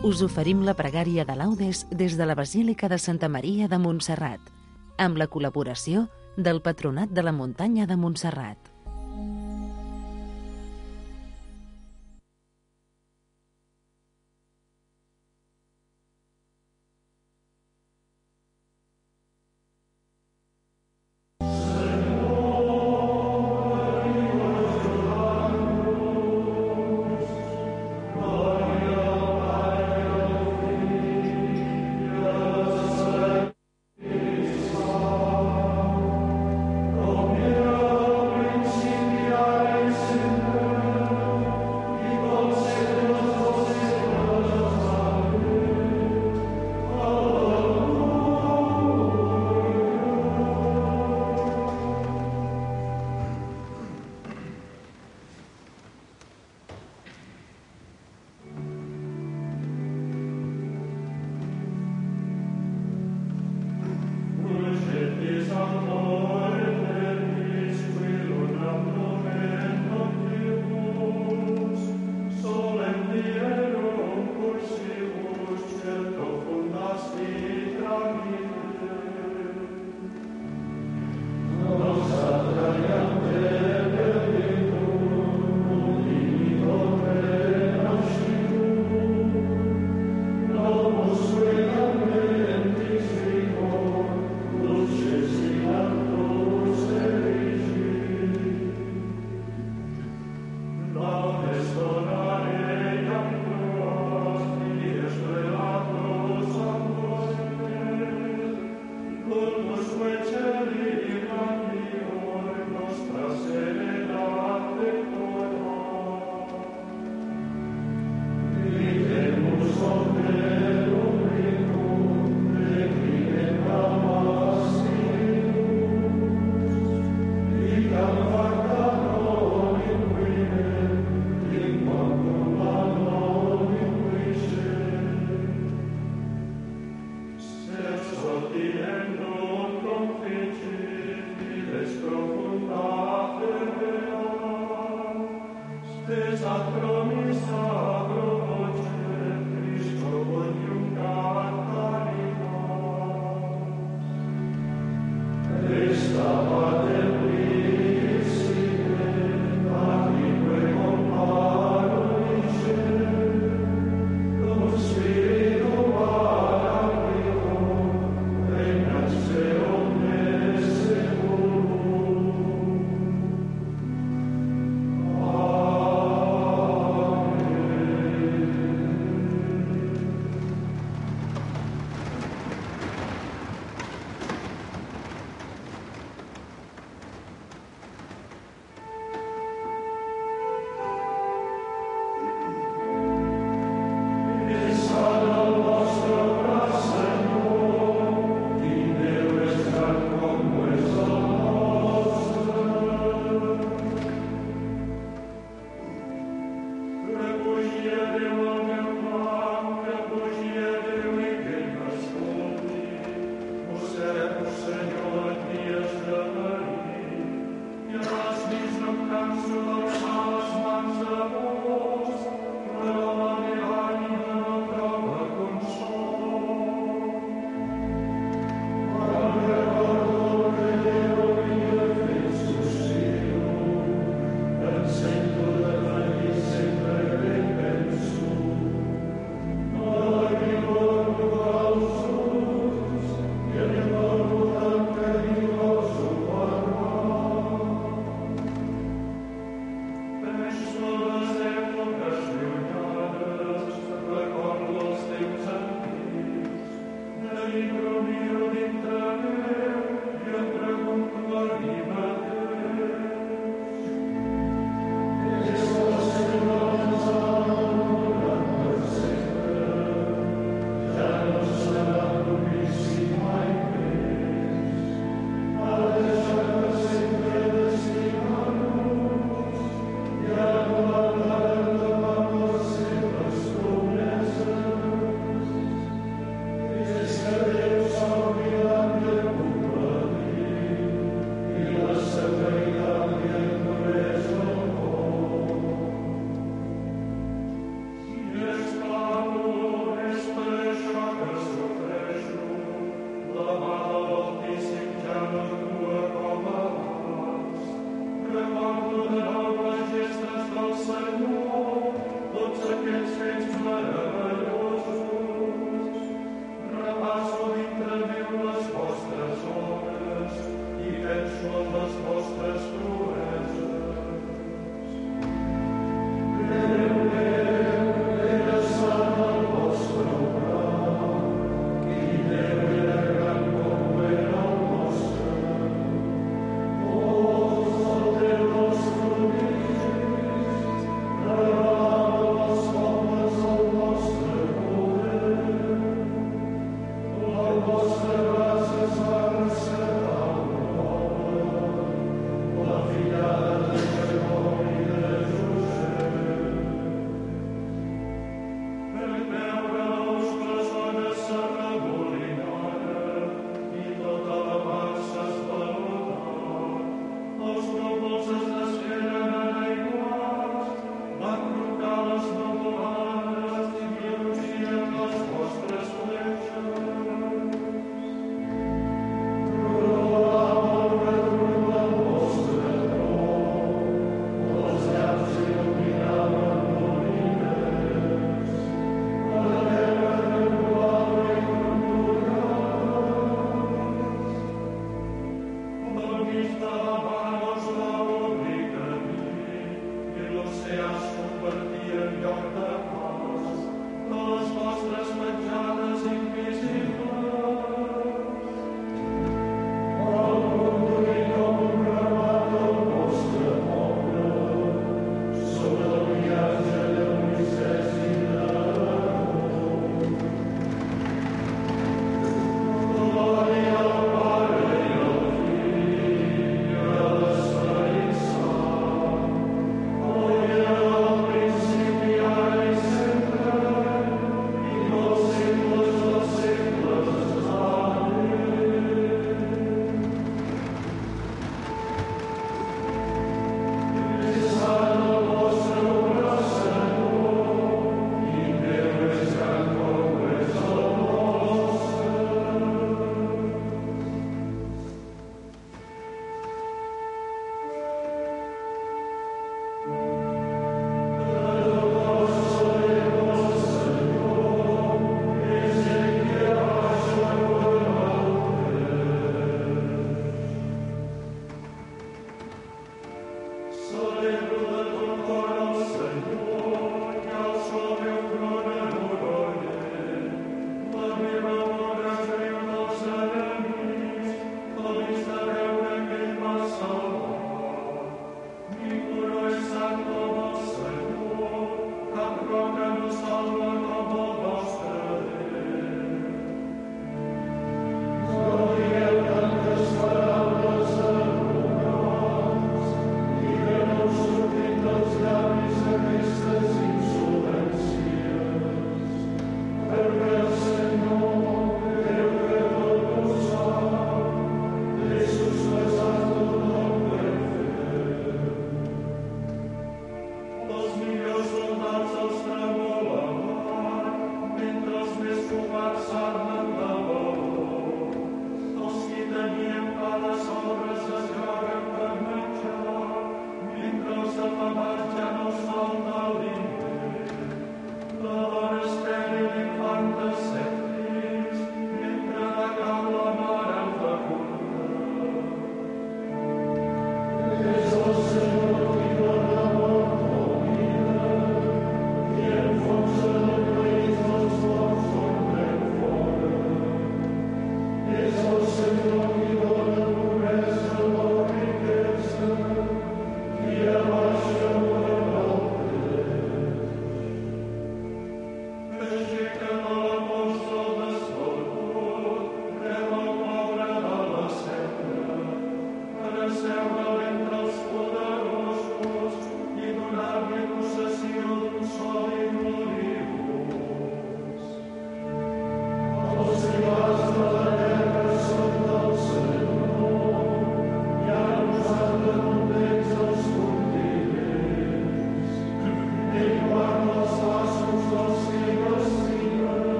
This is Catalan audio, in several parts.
us oferim la pregària de laudes des de la Basílica de Santa Maria de Montserrat, amb la col·laboració del Patronat de la Muntanya de Montserrat.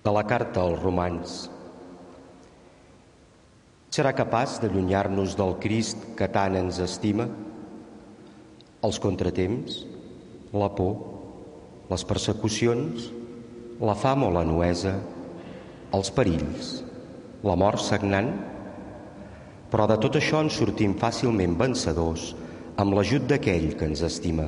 De la carta als Romans. Serà capaç d'allunyar-nos del Crist que tant ens estima? Els contratemps, la por, les persecucions, la fam o la nuesa, els perills, la mort sagnant? Però de tot això en sortim fàcilment vencedors amb l'ajut d'aquell que ens estima.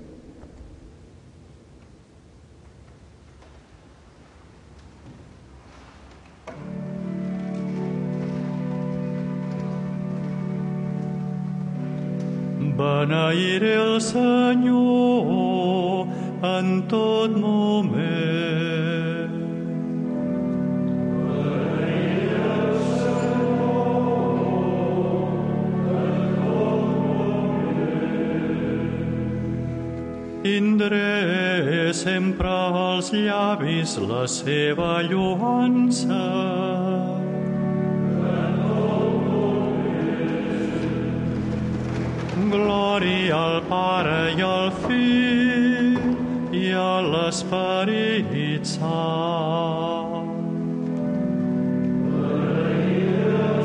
Beneiré el Senyor en tot moment. Beneiré el Senyor en tot moment. Tindré sempre als llavis la seva lloança. Glòria al Pare i al Fill i a l'Esperit Sant. Beneiré el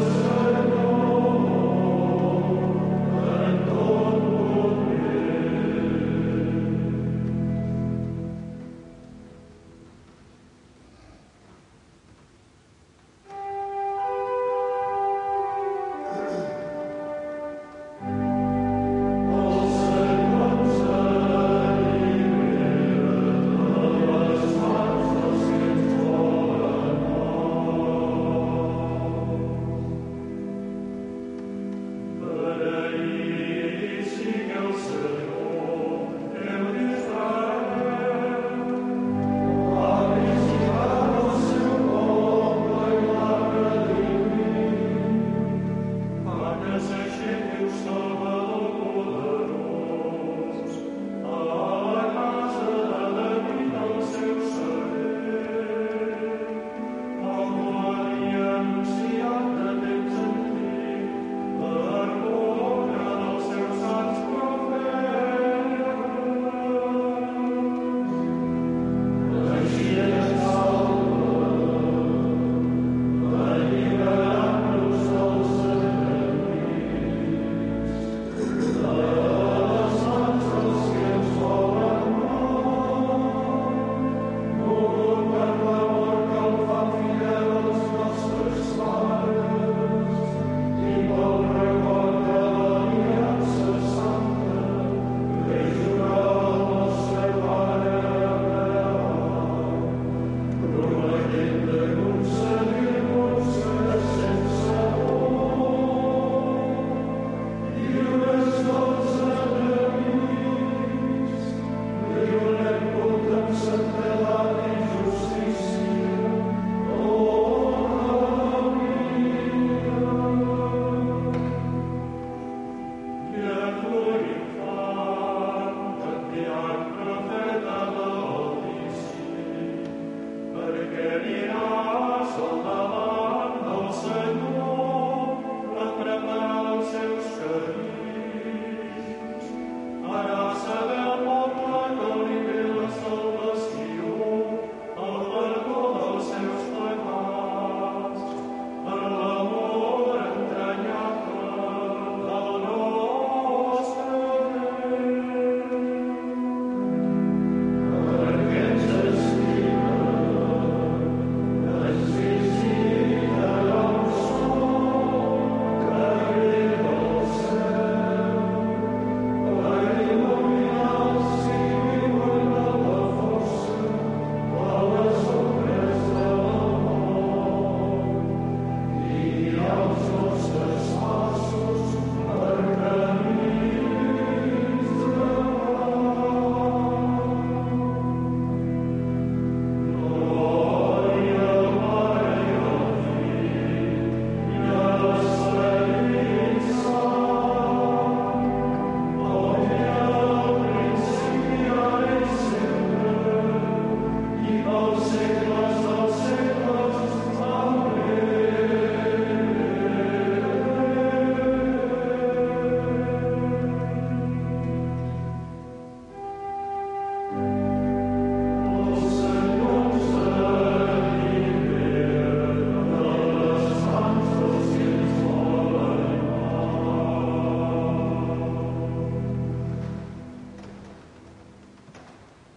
Senyor en tot moment.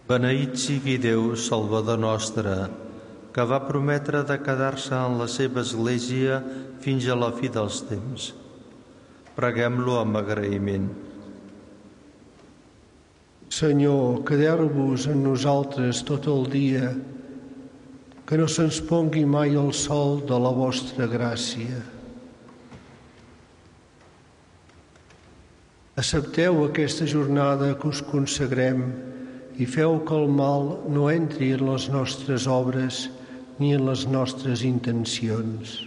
Beneït sigui Déu, Salvador nostre, que va prometre de quedar-se en la seva església fins a la fi dels temps. Preguem-lo amb agraïment. Senyor, quedeu-vos en nosaltres tot el dia, que no se'ns pongui mai el sol de la vostra gràcia. Accepteu aquesta jornada que us consagrem i feu que el mal no entri en les nostres obres ni en les nostres intencions.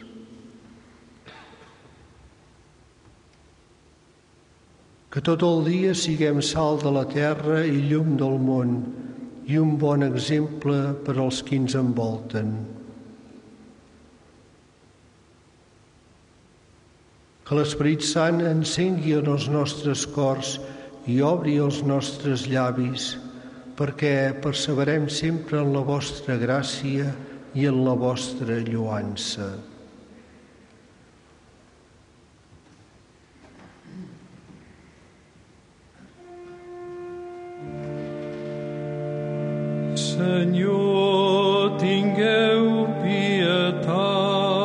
Que tot el dia siguem sal de la terra i llum del món i un bon exemple per als qui ens envolten. Que l'Esperit Sant encengui en els nostres cors i obri els nostres llavis, perquè perseverem sempre en la vostra gràcia i en la vostra lloança. Senyor, tingueu pietat.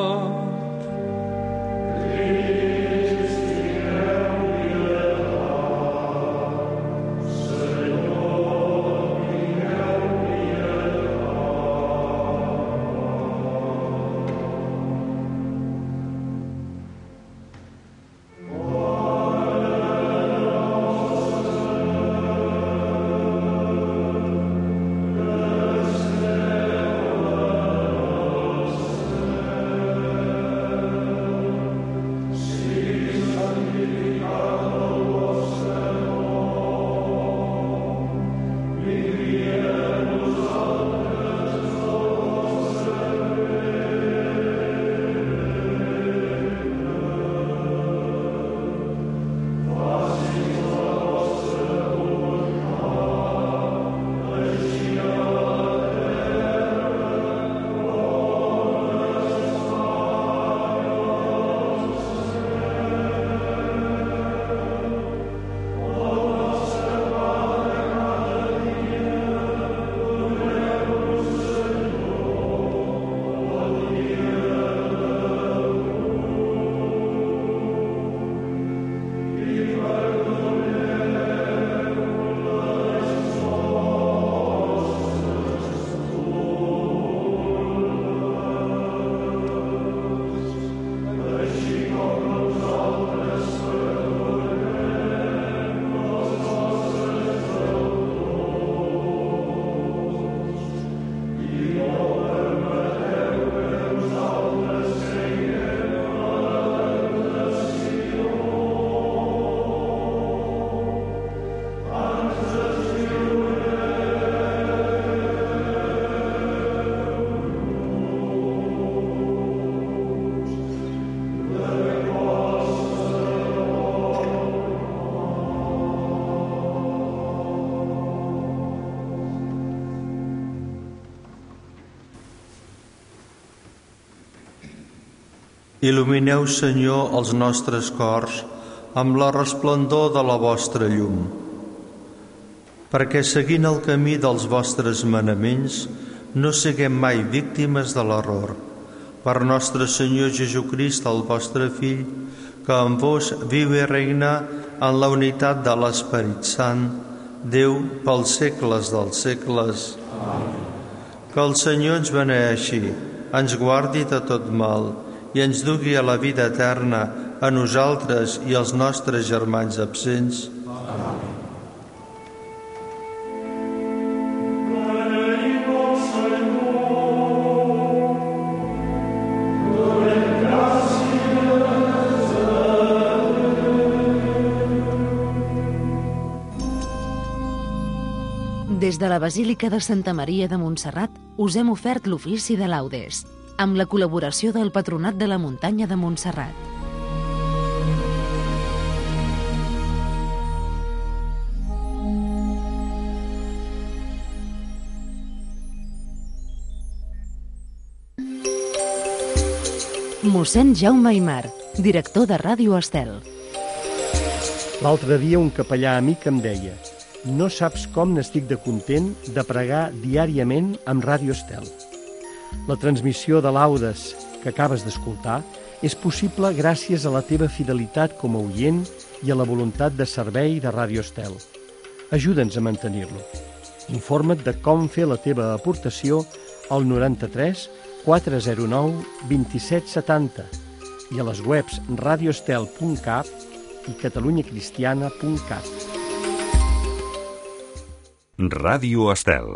Il·lumineu, Senyor, els nostres cors amb la resplendor de la vostra llum, perquè seguint el camí dels vostres manaments no siguem mai víctimes de l'error. Per nostre Senyor Jesucrist, el vostre Fill, que amb vos viu i regna en la unitat de l'Esperit Sant, Déu pels segles dels segles. Amén. Que el Senyor ens beneeixi, ens guardi de tot mal i ens dugui a la vida eterna a nosaltres i als nostres germans absents. Amén. Des de la Basílica de Santa Maria de Montserrat us hem ofert l'ofici de laudes, amb la col·laboració del Patronat de la Muntanya de Montserrat. Mossèn Jaume Aymar, director de Ràdio Estel. L'altre dia un capellà amic em deia: No saps com n'estic de content de pregar diàriament amb Ràdio Estel. La transmissió de laudes que acabes d'escoltar és possible gràcies a la teva fidelitat com a oient i a la voluntat de servei de Ràdio Estel. Ajuda'ns a mantenir-lo. Informa't de com fer la teva aportació al 93 409 2770 i a les webs radioestel.cat i catalunyacristiana.cat. Ràdio Estel.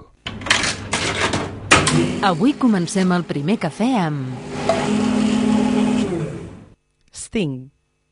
Avui comencem el primer cafè amb Sting.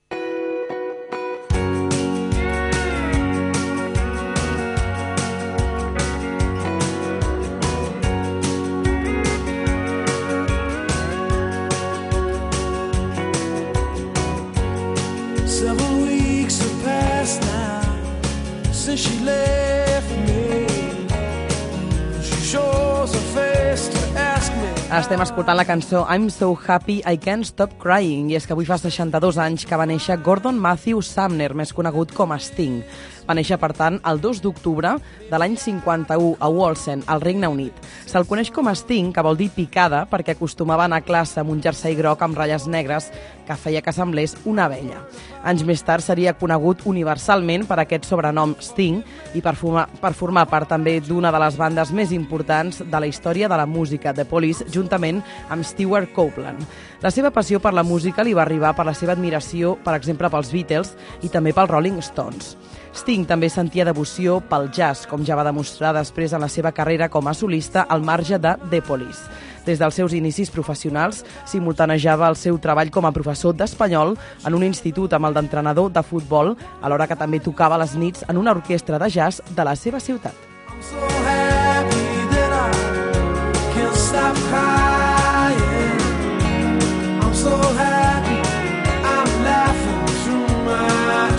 Several weeks have passed now since she left me. She shows her face to ask me. Estem escoltant la cançó I'm So Happy I Can't Stop Crying, i és que avui fa 62 anys que va néixer Gordon Matthew Sumner, més conegut com a Sting. Va néixer, per tant, el 2 d'octubre de l'any 51 a Wallsend, al Regne Unit. Se'l coneix com a Sting, que vol dir picada, perquè acostumava a anar a classe amb un jersei groc amb ratlles negres que feia que semblés una abella. Anys més tard seria conegut universalment per aquest sobrenom Sting i per formar part també d'una de les bandes més importants de la història de la música, The Police, juntament amb Stewart Copeland. La seva passió per la música li va arribar per la seva admiració, per exemple, pels Beatles i també pels Rolling Stones. Sting també sentia devoció pel jazz, com ja va demostrar després en la seva carrera com a solista al marge de The Police. Des dels seus inicis professionals, simultanejava el seu treball com a professor d'espanyol en un institut amb el d'entrenador de futbol, alhora que també tocava a les nits en una orquestra de jazz de la seva ciutat. I'm so happy that I can't stop crying. I'm so happy I'm laughing through my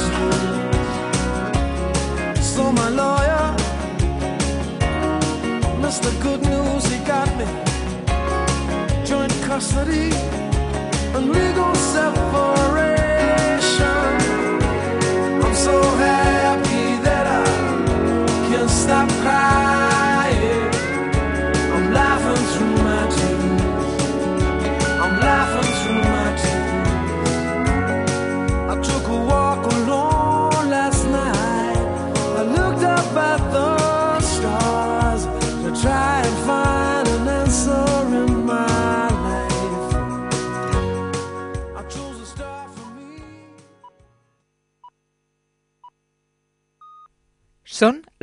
tears. So my lawyer, Mr. Good News, he got me joint custody and legal separation. I'm so happy that I can't stop crying.